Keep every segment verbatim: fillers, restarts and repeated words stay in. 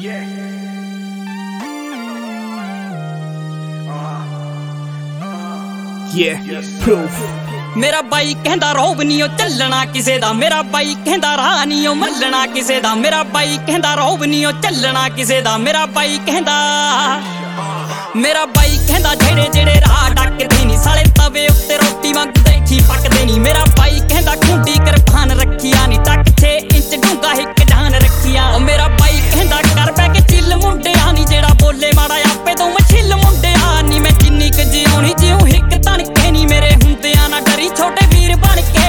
मेरा बाई कहंदा रौब नी ओ चलना किसे दा, मेरा बाई कहंदा राह नी ओ मल्लना किसे दा, मेरा बाई कहंदा रौब नी ओ चलना किसे दा, मेरा बाई कहंदा मेरा बाई कहंदा जेड़े जेड़े राह डकदे नी साले तवे उत्ते रोटी मंगदे देखी पकदे नी, मेरा बाई कहंदा खुंडी किरपान रखिया नी तक छे इंच डूंगा हिक जान रखिया। ओ मेरा बाई कहंदा कर बै के चिल मुंडिया नी जेड़ा बोले माड़ा आपे तू मछिल मुंडिया नी, मैं जिन्नी क जिउणी जिउं हिक तनके नी मेरे हुंदियां ना डरी छोटे वीर बन के।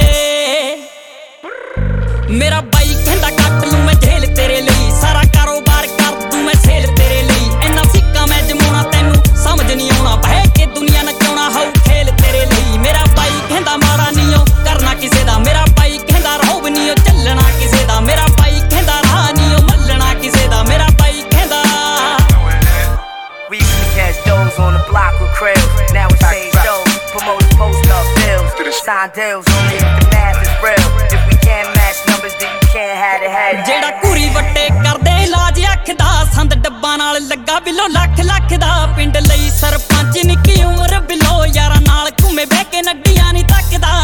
मेरा बाई कहंदा कट लूं मैं झेल तेरे लई, सारा कारोबार कर दूं मैं सेल तेरे लई, इन्ना सिक्का मैं जमाउणा तैनूं समझ नहीं आउणा, बह के दुनिया नचाउणा हाउ खेल तेरे लई। मेरा बाई कहंदा माड़ा नी ओ करना किसे दा, मेरा बाई कहंदा रौब नी ओ चलना किसे दा, मेरा बाई कहंदा राह नी ओ मल्लना किसे दा, मेरा बाई कहंदा। We used to catch those on the block with krills, now it's stage shows, promoters post up bills, sign deals only if the math is real. If we can't match numbers, then you can't have it, have it. जेड़ा कुरी वट्टे करदे इलाज अख दा, संद डब्बा नाल लगा बिलो लख लख दा, पिंड लई सरपंच निक्की उमर बिलो यारा नाल घूमे बह के नड्डियां नी तकदा।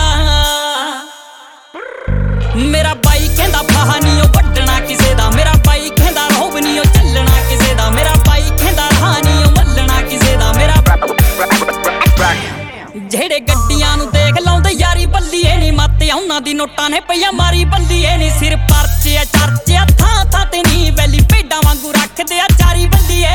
मेरा बाई कहंदा फाहा नी ओ वड्डना किसे दा, मेरा बाई कहंदा रौब नी ओ चलना किसे दा, मेरा बाई कहंदा राह नी ओ मल्लना किसे दा। मेरा जेड़े गड्डियां नूं देख लाउंदे यारी बल्लीए नी, मत उन्हां दी नोटां ने पईया मारी बल्लीए नी, सिर परचे आ चर्चे आ थां थां ते नी, वैली भेडां वांगू रखदे आ चारी बल्लीए।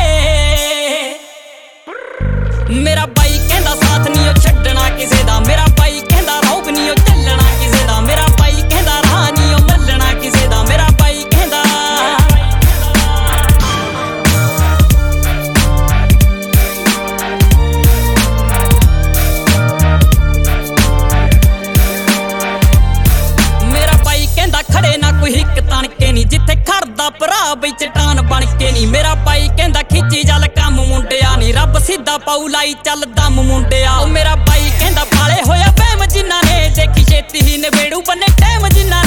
मेरा बाई कहंदा साथ नी ओ छड्डना किसे दा, मेरा बाई कहंदा रौब नी ओ चलना किसे दा, मेरा बाई कहंदा राह नी ओ मल्लना किसे दा, मेरा बाई कहंदा। खड़े ना कोई हिक तनके नी, जिथे खड़दा भरा बई चट्टान बन के नी, मेरा बाई कहंदा खिच्ची चल कम मुंडिया नी, रब सीधा पाऊ लाई चल दम मुंडिया। ओ मेरा बाई कहंदा पाले होया वहम जिन्हां ने, देखी छेती ही नवेड़ू बन्ने टैम जिन्हां